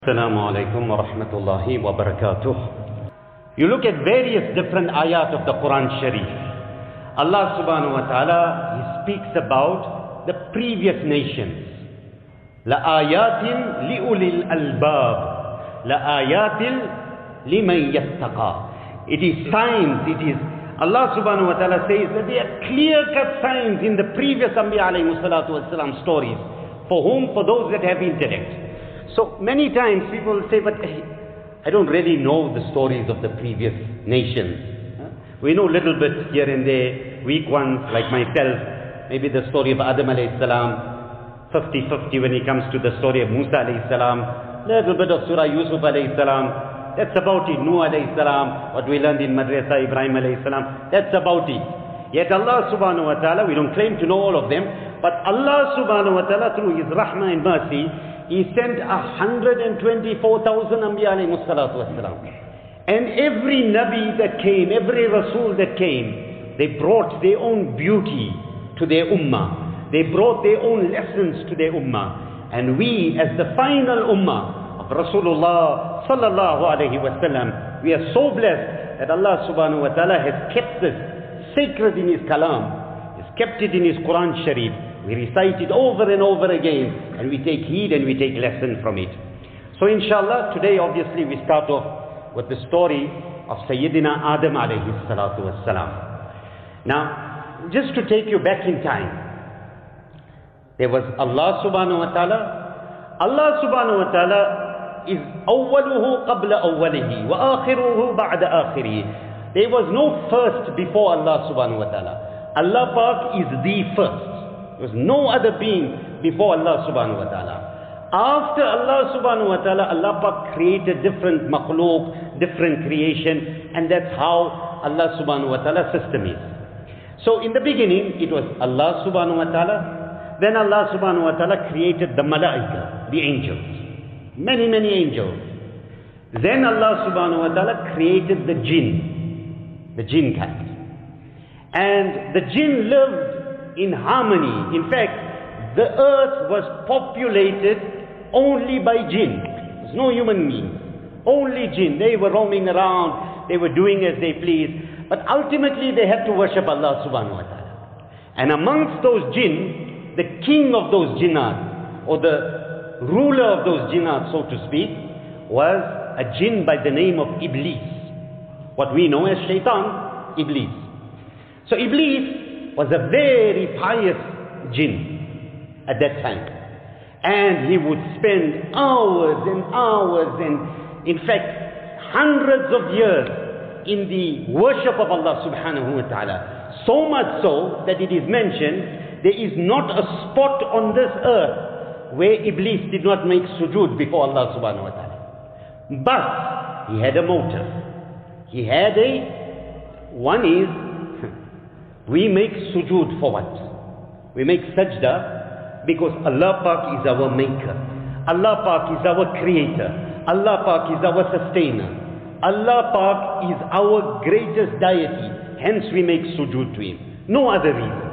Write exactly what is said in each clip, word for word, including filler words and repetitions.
Assalamu alaikum wa rahmatullahi wa barakatuh. You look at various different ayat of the Quran Sharif. Allah subhanahu wa ta'ala, He speaks about the previous nations. La ayatin li'ulil albab. La ayatin liman yastaqa. It is signs, it is, Allah subhanahu wa ta'ala says that there are clear-cut signs in the previous Anbiya alayhi salatu wasalam stories. For whom? For those that have intellect. So many times people will say, but hey, I don't really know the stories of the previous nations. Huh? We know a little bit here and there, weak ones like myself, maybe the story of Adam alayhi salam, fifty fifty when it comes to the story of Musa alayhi salam, little bit of Surah Yusuf alayhi salam, that's about it. Nuh alayhi salam, what we learned in Madrasa Ibrahim alayhi salam, that's about it. Yet Allah subhanahu wa ta'ala, we don't claim to know all of them, but Allah subhanahu wa ta'ala through His rahmah and mercy, He sent one hundred twenty-four thousand Anbiya alayhi salatu wasalam. And every Nabi that came, every Rasul that came, they brought their own beauty to their ummah. They brought their own lessons to their ummah. And we as the final ummah of Rasulullah sallallahu alayhi wasallam, we are so blessed that Allah subhanahu wa ta'ala has kept this sacred in His kalam. He's kept it in His Quran Sharif. We recite it over and over again, and we take heed and we take lesson from it. So inshallah, today obviously we start off with the story of Sayyidina Adam alayhi salatu wassalam. Now, just to take you back in time, there was Allah subhanahu wa ta'ala. Allah subhanahu wa ta'ala is awwaluhu qabla awwalihi wa akhiruhu ba'da akhirihi. There was no first before Allah subhanahu wa ta'ala. Allah Pak is the first. There was no other being before Allah subhanahu wa ta'ala. After Allah subhanahu wa ta'ala, Allah Pak created different makhluk, different creation, and that's how Allah subhanahu wa ta'ala system is. So in the beginning, it was Allah subhanahu wa ta'ala. Then Allah subhanahu wa ta'ala created the malaika, the angels. Many, many angels. Then Allah subhanahu wa ta'ala created the jinn, the jinn kind. And the jinn lived in harmony. In fact, the earth was populated only by jinn. There's no human beings. Only jinn. They were roaming around. They were doing as they pleased. But ultimately they had to worship Allah subhanahu wa ta'ala. And amongst those jinn, the king of those jinnat, or the ruler of those jinnat, so to speak, was a jinn by the name of Iblis. What we know as Shaitan, Iblis. So Iblis was a very pious jinn at that time. And he would spend hours and hours and in fact hundreds of years in the worship of Allah subhanahu wa ta'ala. So much so that it is mentioned there is not a spot on this earth where Iblis did not make sujood before Allah subhanahu wa ta'ala. But he had a motive. He had a, one is, we make sujood for what? We make sajda because Allah Pak is our maker. Allah Pak is our creator. Allah Pak is our sustainer. Allah Pak is our greatest deity. Hence we make sujood to Him. No other reason.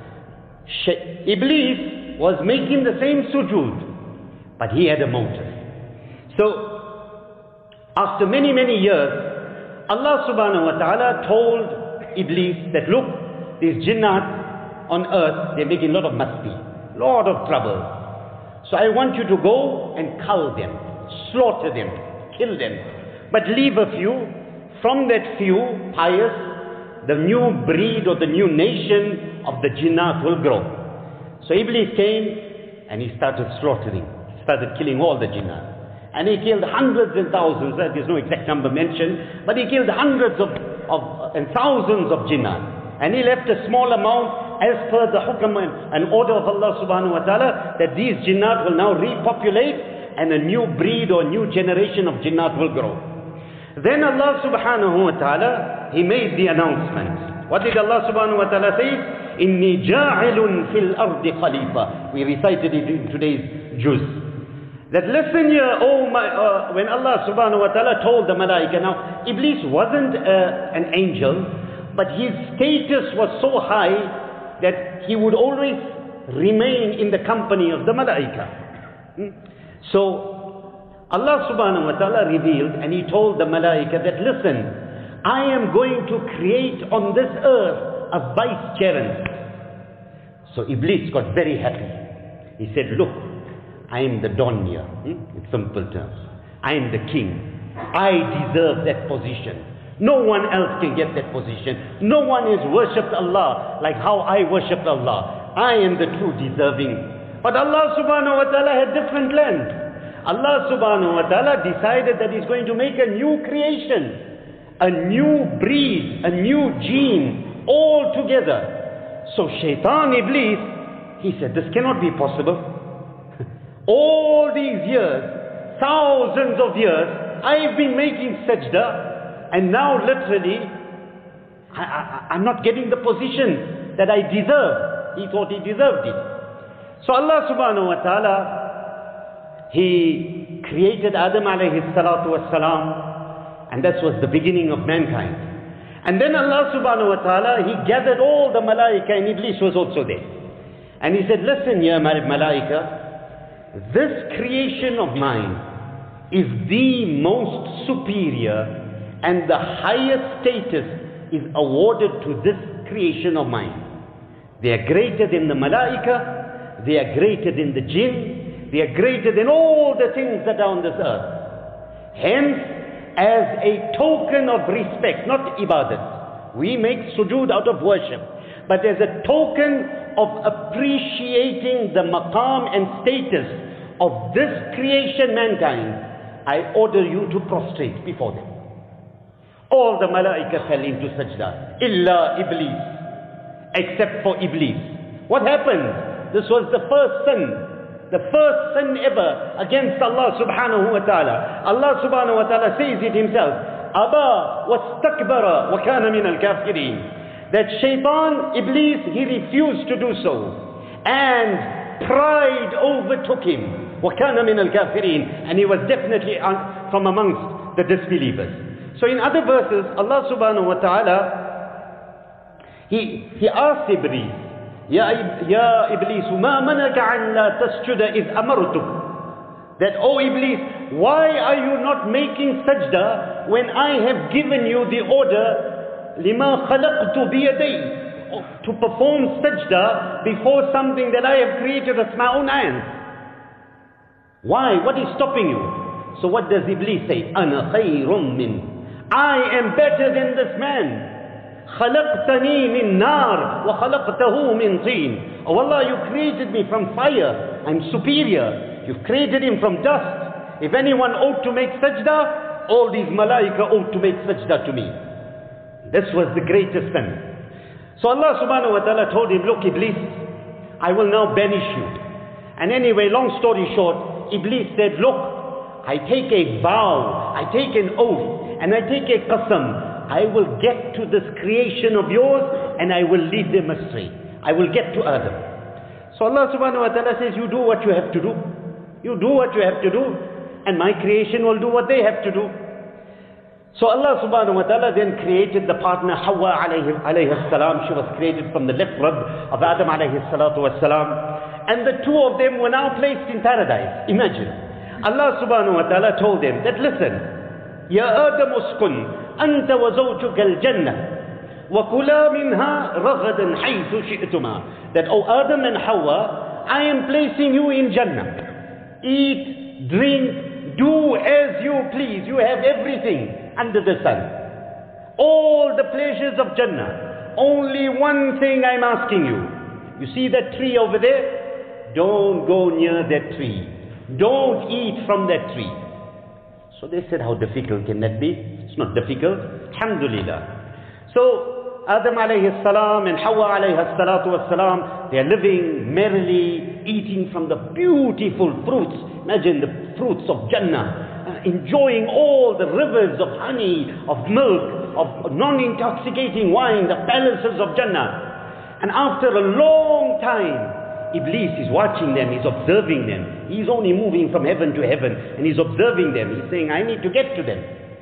Iblis was making the same sujood, but he had a motive. So, after many, many years, Allah subhanahu wa ta'ala told Iblis that, look, these jinnat on earth, they're making a lot of masti, lot of trouble. So I want you to go and cull them, slaughter them, kill them. But leave a few. From that few, pious, the new breed or the new nation of the jinnat will grow. So Iblis came and he started slaughtering. He started killing all the jinnat. And he killed hundreds and thousands, there's no exact number mentioned, but he killed hundreds of, of and thousands of jinnat. And he left a small amount as per the hukam and order of Allah subhanahu wa ta'ala that these jinnat will now repopulate and a new breed or new generation of jinnat will grow. Then Allah subhanahu wa ta'ala, He made the announcement. What did Allah subhanahu wa ta'ala say? Inni ja'ilun fil ardi khalifa. We recited it in today's juz. That listen here, oh my, uh, when Allah subhanahu wa ta'ala told the malaika, now Iblis wasn't uh, an angel, but his status was so high that he would always remain in the company of the malaika. Hmm? So Allah subhanahu wa ta'ala revealed, and He told the malaika that, listen, I am going to create on this earth a vicegerent. So Iblis got very happy. He said, look, I am the Don here, hmm? in simple terms. I am the king. I deserve that position. No one else can get that position. No one has worshipped Allah like how I worship Allah. I am the true deserving. But Allah subhanahu wa ta'ala had different plans. Allah subhanahu wa ta'ala decided that He's going to make a new creation. A new breed, a new gene, all together. So Shaitan, Iblis, he said, this cannot be possible. All these years, thousands of years, I've been making sajda, and now literally, I, I, I'm not getting the position that I deserve. He thought he deserved it. So Allah subhanahu wa ta'ala, He created Adam alayhi salatu wassalam, and that was the beginning of mankind. And then Allah subhanahu wa ta'ala, He gathered all the malaika, and Iblis was also there. And He said, listen, ya malaika, this creation of mine is the most superior, and the highest status is awarded to this creation of mine. They are greater than the malaika, they are greater than the jinn, they are greater than all the things that are on this earth. Hence, as a token of respect, not ibadat. We make sujood out of worship. But as a token of appreciating the maqam and status of this creation, mankind, I order you to prostrate before them. All the malaika fell into sajda, illa Iblis, except for Iblis. What happened? This was the first sin. The first sin ever against Allah subhanahu wa ta'ala. Allah subhanahu wa ta'ala says it Himself. Aba wastakbara wa kana min al-kafirin. That Shaitan, Iblis, he refused to do so. And pride overtook him. Wa kana min al-kafirin. And he was definitely from amongst the disbelievers. So in other verses, Allah subhanahu wa ta'ala, He, he asked Iblis, Ya, ya Iblis, ma manaka an la tasjuda iz amartuk. That, oh Iblis, why are you not making sajda when I have given you the order, lima khalaqtu biyaday, to perform sajda before something that I have created with my own hands? Why? What is stopping you? So what does Iblis say? Ana khayrun min. I am better than this man. خَلَقْتَنِي مِن نَارٍ وَخَلَقْتَهُ مِن طِينٍ. Oh Allah, you created me from fire. I'm superior. You've created him from dust. If anyone ought to make sajda, all these malaika ought to make sajda to me. This was the greatest sin. So Allah subhanahu wa ta'ala told him, look Iblis, I will now banish you. And anyway, long story short, Iblis said, look, I take a vow, I take an oath, and I take a qasam. I will get to this creation of yours and I will lead them astray. I will get to Adam. So Allah subhanahu wa ta'ala says, you do what you have to do. You do what you have to do, and my creation will do what they have to do. So Allah subhanahu wa ta'ala then created the partner Hawa alayhi, alayhi salam. She was created from the left rib of Adam alayhi salatu was salam. And the two of them were now placed in paradise. Imagine. Allah subhanahu wa ta'ala told them that, listen, Ya Adam uskun anta wa zawjuka al-jannah wa kula minha raghadan haythu shi'tuma. That, O Adam and Hawa, I am placing you in Jannah. Eat, drink, do as you please. You have everything under the sun. All the pleasures of Jannah. Only one thing I'm asking you. You see that tree over there? Don't go near that tree. Don't eat from that tree. So they said, how difficult can that be? It's not difficult. Alhamdulillah. So Adam alayhi salam and Hawa alayhi salatu was salam, they are living merrily, eating from the beautiful fruits. Imagine the fruits of Jannah, uh, enjoying all the rivers of honey, of milk, of non-intoxicating wine, the palaces of Jannah. And after a long time, Iblis is watching them, he's observing them. He's only moving from heaven to heaven, and he's observing them. He's saying, I need to get to them.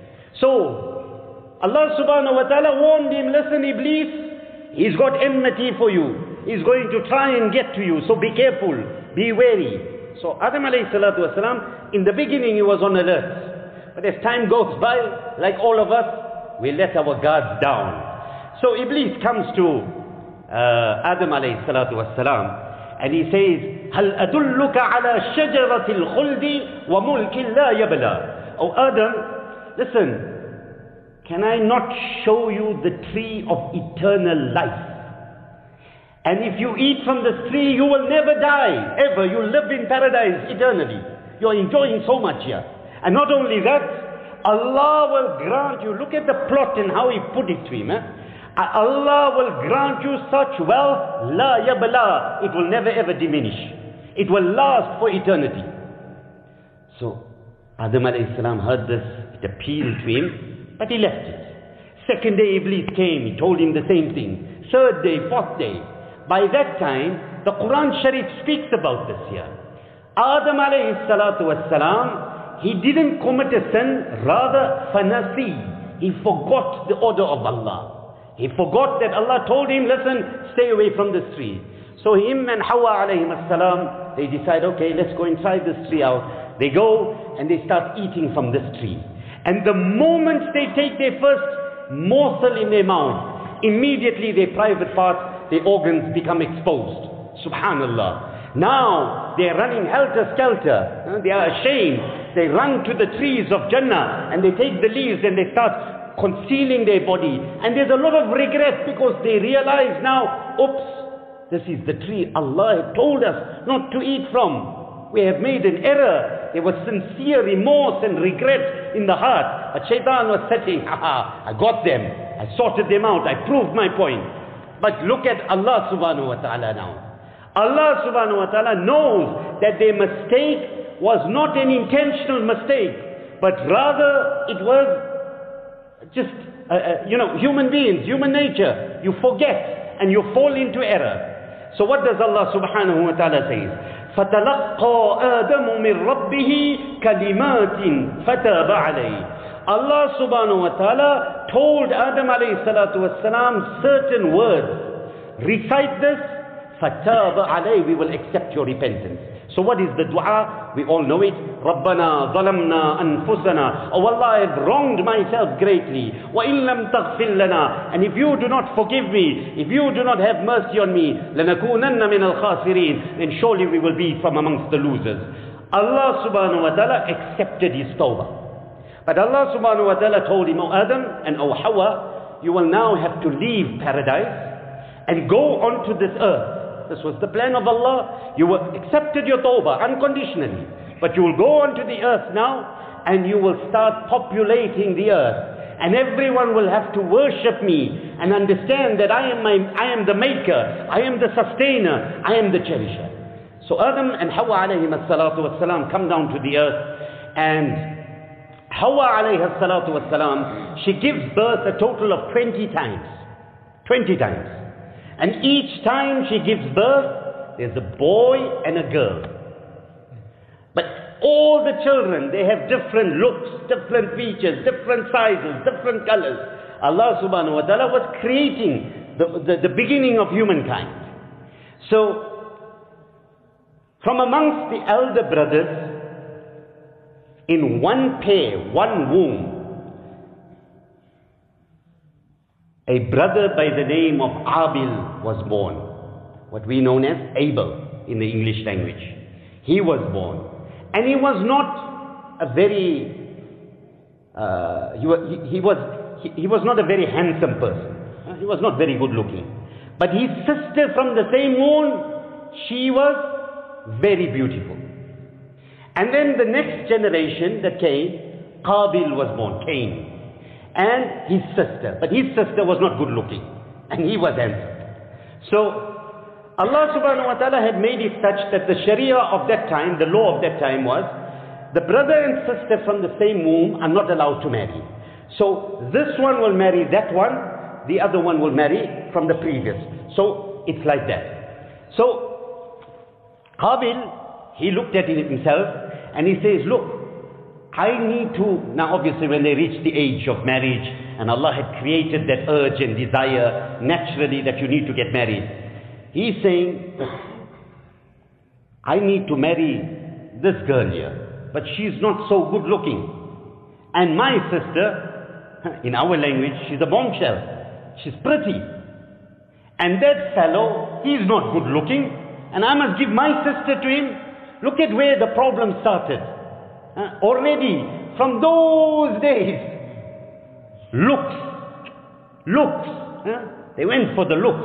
So, Allah subhanahu wa ta'ala warned him, listen Iblis, he's got enmity for you. He's going to try and get to you, so be careful, be wary. So Adam alayhi salatu wasalam, in the beginning he was on alert. But as time goes by, like all of us, we let our guards down. So Iblis comes to uh, Adam alayhi salatu wasalam, and he says, هَلْ أَدُلُّكَ عَلَى شَجَرَةِ الْخُلْدِ وَمُلْكٍ لَا يَبْلَى. Oh Adam, listen, can I not show you the tree of eternal life? And if you eat from this tree, you will never die, ever. You live in paradise eternally. You are enjoying so much here. And not only that, Allah will grant you, look at the plot and how He put it to him. Eh? Allah will grant you such wealth, la yabla, it will never ever diminish. It will last for eternity. So, Adam alayhi salam heard this, it appealed to him, but he left it. Second day Iblis came, he told him the same thing. Third day, fourth day. By that time, the Quran Sharif speaks about this here. Adam alayhi salatu wassalam, he didn't commit a sin, rather fanasi. He forgot the order of Allah. He forgot that Allah told him, listen, stay away from this tree. So him and Hawa alayhim as-salam, they decide, okay, let's go and try this tree out. They go and they start eating from this tree. And the moment they take their first morsel in their mouth, immediately their private parts, their organs become exposed. Subhanallah. Now they are running helter-skelter. They are ashamed. They run to the trees of Jannah and they take the leaves and they start concealing their body. And there's a lot of regret because they realize now, oops, this is the tree Allah had told us not to eat from. We have made an error. There was sincere remorse and regret in the heart. But Shaitan was setting, haha, I got them. I sorted them out. I proved my point. But look at Allah subhanahu wa ta'ala now. Allah subhanahu wa ta'ala knows that their mistake was not an intentional mistake, but rather it was just, uh, uh, you know, human beings, human nature. You forget and you fall into error. So what does Allah subhanahu wa ta'ala say? فَتَلَقَّى آدَمُ مِنْ رَبِّهِ كَلِمَاتٍ فَتَابَ عَلَيْهِ. Allah subhanahu wa ta'ala told Adam alayhi salatu wasalam certain words. Recite this, فَتَابَ عَلَيْهِ, we will accept your repentance. So what is the dua? We all know it. رَبَّنَا ظَلَمْنَا أَنفُسَنَا. Oh Allah, I have wronged myself greatly. وَإِن لَمْ تَغْفِرْ لَنَا. And if you do not forgive me, if you do not have mercy on me, لَنَكُونَنَّ مِنَ الْخَاسِرِينَ, then surely we will be from amongst the losers. Allah subhanahu wa ta'ala accepted his tawbah. But Allah subhanahu wa ta'ala told him, O Adam and O Hawa, you will now have to leave paradise and go onto this earth. This was the plan of Allah. You will accepted your tawbah unconditionally. But you will go onto the earth now and you will start populating the earth. And everyone will have to worship me and understand that I am, my, I am the maker, I am the sustainer, I am the cherisher. So Adam and Hawa alayhim as-salatu was-salam come down to the earth, and Hawa alayhi as-salatu was-salam, she gives birth a total of twenty times. twenty times. And each time she gives birth, there's a boy and a girl. But all the children, they have different looks, different features, different sizes, different colors. Allah subhanahu wa ta'ala was creating the, the, the beginning of humankind. So, from amongst the elder brothers, in one pair, one womb, a brother by the name of Abil was born. What we know as Abel in the English language. He was born. And he was not a very, uh, he, was, he, he, was, he, he was not a very handsome person. Uh, he was not very good looking. But his sister from the same womb, she was very beautiful. And then the next generation that came, Qabil was born, Cain. And his sister. But his sister was not good looking. And he was handsome. So, Allah subhanahu wa ta'ala had made it such that the sharia of that time, the law of that time was, the brother and sister from the same womb are not allowed to marry. So, this one will marry that one, the other one will marry from the previous. So, it's like that. So, Qabil, he looked at it himself, and he says, look, I need to, now obviously when they reach the age of marriage, and Allah had created that urge and desire naturally that you need to get married. He's saying, I need to marry this girl here, but she's not so good looking. And my sister, in our language, she's a bombshell. She's pretty. And that fellow, he's not good looking, and I must give my sister to him. Look at where the problem started. Uh, already, from those days, looks, looks. Uh, they went for the looks.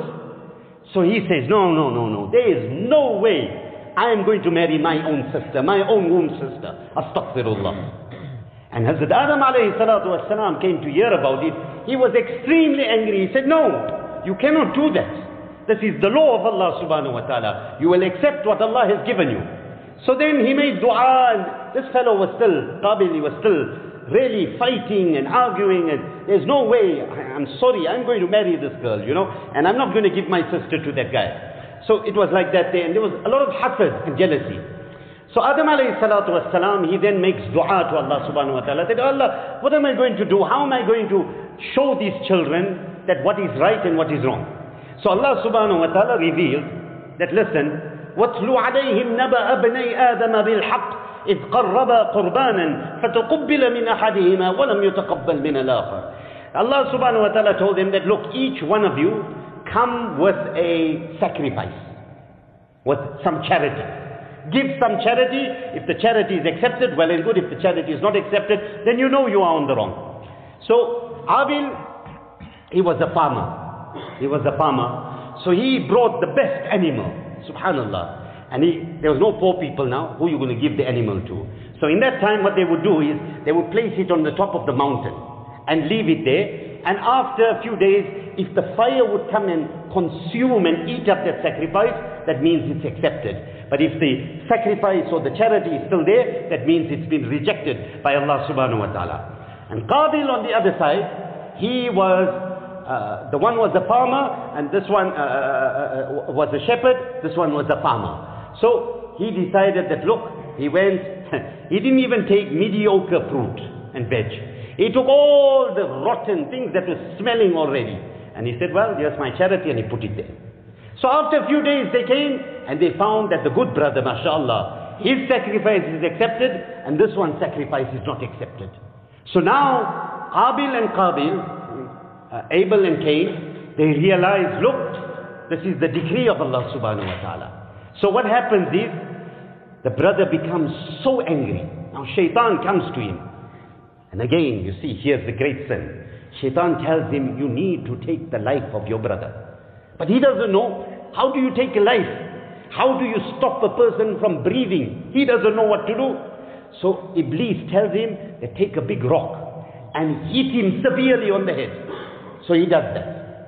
So he says, no, no, no, no. There is no way I am going to marry my own sister, my own womb sister. Astaghfirullah. And Hazrat Adam alayhi salatu wasalam came to hear about it. He was extremely angry. He said, no, you cannot do that. This is the law of Allah subhanahu wa ta'ala. You will accept what Allah has given you. So then he made dua, and this fellow was still, Qabil, he was still really fighting and arguing, and there's no way, I'm sorry, I'm going to marry this girl, you know, and I'm not going to give my sister to that guy. So it was like that day, and there was a lot of hasad and jealousy. So Adam alayhi salatu wasalam, he then makes dua to Allah subhanahu wa ta'ala, said, oh Allah, what am I going to do? How am I going to show these children that what is right and what is wrong? So Allah subhanahu wa ta'ala revealed that, listen, وَاتْلُ عَلَيْهِمْ نَبَأَ ابْنَيْ آدَمَ بِالْحَقِّ إِذْ قَرَّبَا قُرْبَانًا فَتُقُبِّلَ مِنْ أَحَدِهِمَا وَلَمْ يُتَقَبَّلْ مِنَ الْآخَرِ. Allah subhanahu wa ta'ala told them that, look, each one of you come with a sacrifice, with some charity. Give some charity. If the charity is accepted, well and good. If the charity is not accepted, then you know you are on the wrong. So Abil, he was a farmer. He was a farmer. So he brought the best animal. Subhanallah. And he, there was no poor people now. Who are you going to give the animal to? So in that time what they would do is, they would place it on the top of the mountain and leave it there. And after a few days, if the fire would come and consume and eat up that sacrifice, that means it's accepted. But if the sacrifice or the charity is still there, that means it's been rejected by Allah subhanahu wa ta'ala. And Qabil on the other side, he was Uh, the one was a farmer, and this one uh, uh, was a shepherd, this one was a farmer. So he decided that, look, he went, he didn't even take mediocre fruit and veg. He took all the rotten things that were smelling already. And he said, well, here's my charity, and he put it there. So after a few days they came, and they found that the good brother, mashallah, his sacrifice is accepted, and this one's sacrifice is not accepted. So now, Abil and Qabil, Uh, Abel and Cain, they realize, look, this is the decree of Allah subhanahu wa ta'ala. So what happens is, the brother becomes so angry. Now shaitan comes to him. And again, you see, here's the great sin. Shaitan tells him, you need to take the life of your brother. But he doesn't know, how do you take a life? How do you stop a person from breathing? He doesn't know what to do. So Iblis tells him, that take a big rock and hit him severely on the head. So he does that.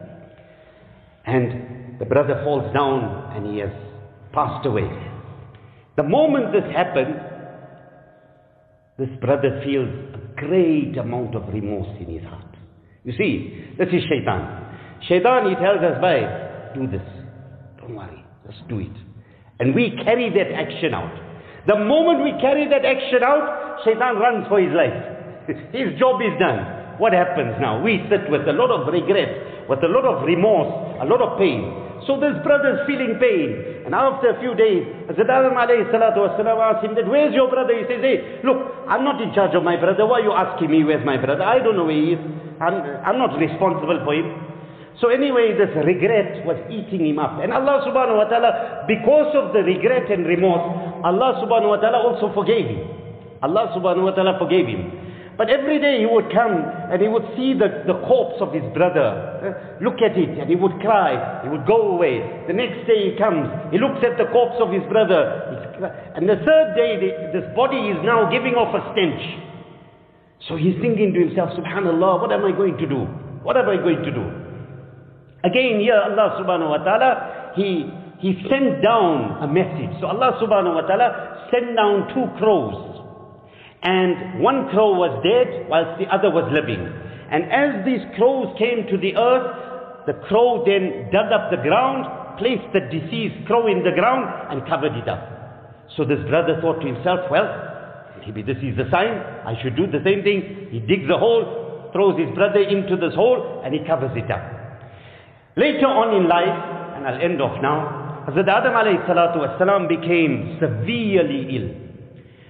And the brother falls down and he has passed away. The moment this happened, this brother feels a great amount of remorse in his heart. You see, this is shaitan. Shaitan, he tells us, by do this. Don't worry, just do it. And we carry that action out. The moment we carry that action out, shaitan runs for his life. His job is done. What happens now? We sit with a lot of regret, with a lot of remorse, a lot of pain. So this brother is feeling pain. And after a few days, Hazrat Adam alayhi salatu wasalam asked him that, where's your brother? He says, hey, look, I'm not in charge of my brother. Why are you asking me where's my brother? I don't know where he is. I'm, I'm not responsible for him. So anyway, this regret was eating him up. And Allah subhanahu wa ta'ala, because of the regret and remorse, Allah subhanahu wa ta'ala also forgave him. Allah subhanahu wa ta'ala forgave him. But every day he would come and he would see the, the corpse of his brother. Uh, look at it, and he would cry. He would go away. The next day he comes. He looks at the corpse of his brother. And the third day, the, this body is now giving off a stench. So he's thinking to himself, subhanallah, what am I going to do? What am I going to do? Again here Allah subhanahu wa ta'ala, he, he sent down a message. So Allah subhanahu wa ta'ala sent down two crows. And one crow was dead whilst the other was living. And as these crows came to the earth, the crow then dug up the ground, placed the deceased crow in the ground and covered it up. So this brother thought to himself, well, maybe this is the sign, I should do the same thing. He digs a hole, throws his brother into this hole, and he covers it up. Later on in life, and I'll end off now, Hazrat Adam alayhi salatu wasalam became severely ill.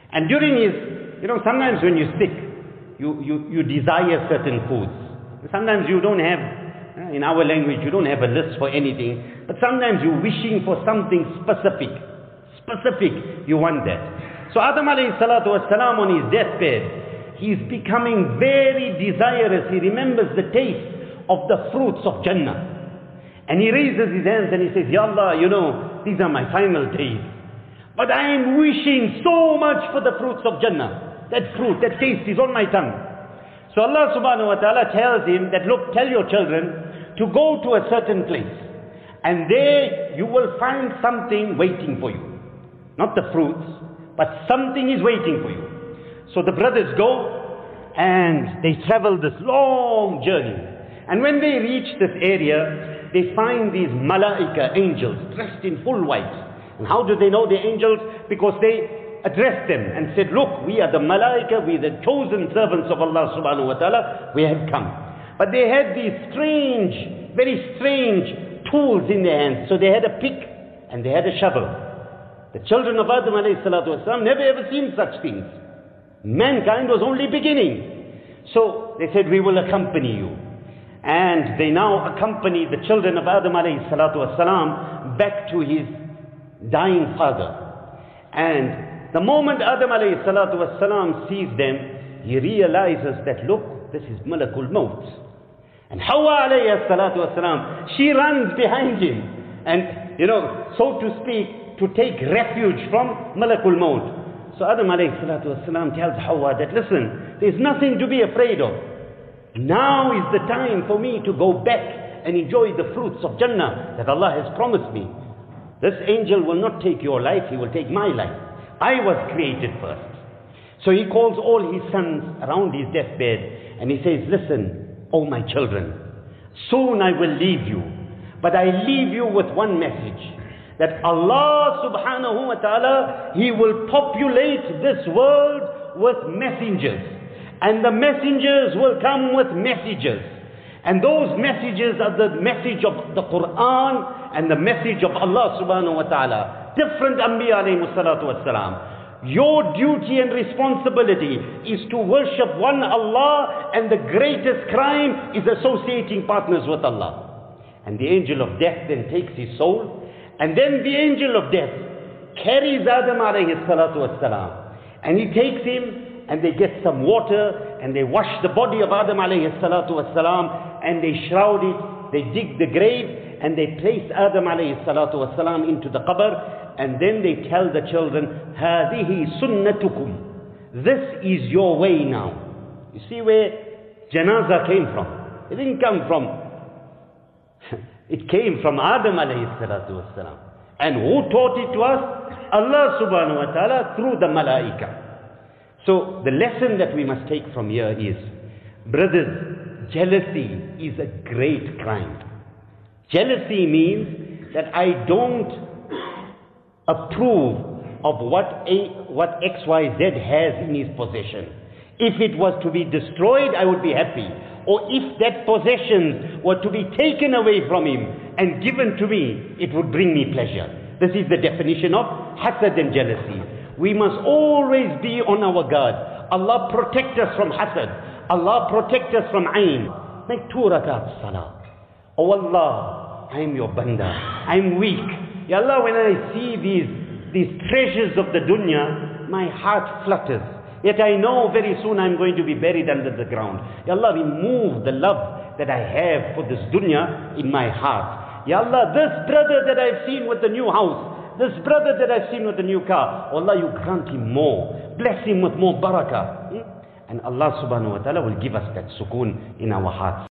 And during his, you know, sometimes when you're sick, you, you, you desire certain foods. Sometimes you don't have, in our language, you don't have a list for anything, but sometimes you're wishing for something specific. Specific, you want that. So Adam alayhi salatu wasalam on his deathbed, he's becoming very desirous. He remembers the taste of the fruits of Jannah. And he raises his hands and he says, Ya Allah, you know, these are my final days. But I am wishing so much for the fruits of Jannah. That fruit, that taste is on my tongue. So Allah subhanahu wa ta'ala tells him that, look, tell your children to go to a certain place. And there you will find something waiting for you. Not the fruits, but something is waiting for you. So the brothers go and they travel this long journey. And when they reach this area, they find these malaika, angels, dressed in full white. And how do they know the angels? Because they addressed them and said, look, we are the malaika, we are the chosen servants of Allah subhanahu wa ta'ala, we have come. But they had these strange, very strange tools in their hands. So they had a pick and they had a shovel. The children of Adam alayhi salatu wasalam never ever seen such things. Mankind was only beginning. So they said, we will accompany you. And they now accompany the children of Adam alayhi salatu wasalam back to his dying father. And the moment Adam alayhi salatu wasalam sees them, he realizes that, look, this is Malakul Maut. And Hawa alayhi salatu wasalam, she runs behind him. And, you know, so to speak, to take refuge from Malakul Maut. So Adam alayhi salatu wasalam tells Hawa that, listen, there's nothing to be afraid of. Now is the time for me to go back and enjoy the fruits of Jannah that Allah has promised me. This angel will not take your life, he will take my life. I was created first. So he calls all his sons around his deathbed and he says, listen, oh my children, soon I will leave you. But I leave you with one message. That Allah subhanahu wa ta'ala, He will populate this world with messengers. And the messengers will come with messages. And those messages are the message of the Quran and the message of Allah subhanahu wa ta'ala. Different Anbiya alayhi salatu wassalam. Your duty and responsibility is to worship one Allah, and the greatest crime is associating partners with Allah. And the angel of death then takes his soul, and then the angel of death carries Adam alayhi salatu wassalam, and he takes him, and they get some water, and they wash the body of Adam alayhi salatu wassalam, and they shroud it, they dig the grave, and they place Adam alayhi salatu wassalam into the qabr, and then they tell the children, هَذِهِ sunnatukum. This is your way now. You see where janazah came from? It didn't come from, it came from Adam alayhi salatu wassalam. And who taught it to us? Allah subhanahu wa ta'ala through the malaika. So the lesson that we must take from here is, brothers, jealousy is a great crime. Jealousy means that I don't approve of what a, what X Y Z has in his possession. If it was to be destroyed, I would be happy. Or if that possessions were to be taken away from him and given to me, it would bring me pleasure. This is the definition of hasad and jealousy. We must always be on our guard. Allah protect us from hasad. Allah protect us from ayn. Make two rakat salah. Oh Allah, I am your banda. I am weak. Ya Allah, when I see these, these treasures of the dunya, my heart flutters. Yet I know very soon I'm going to be buried under the ground. Ya Allah, remove the love that I have for this dunya in my heart. Ya Allah, this brother that I've seen with the new house, this brother that I've seen with the new car, oh Allah, you grant him more. Bless him with more barakah. And Allah subhanahu wa ta'ala will give us that sukoon in our hearts.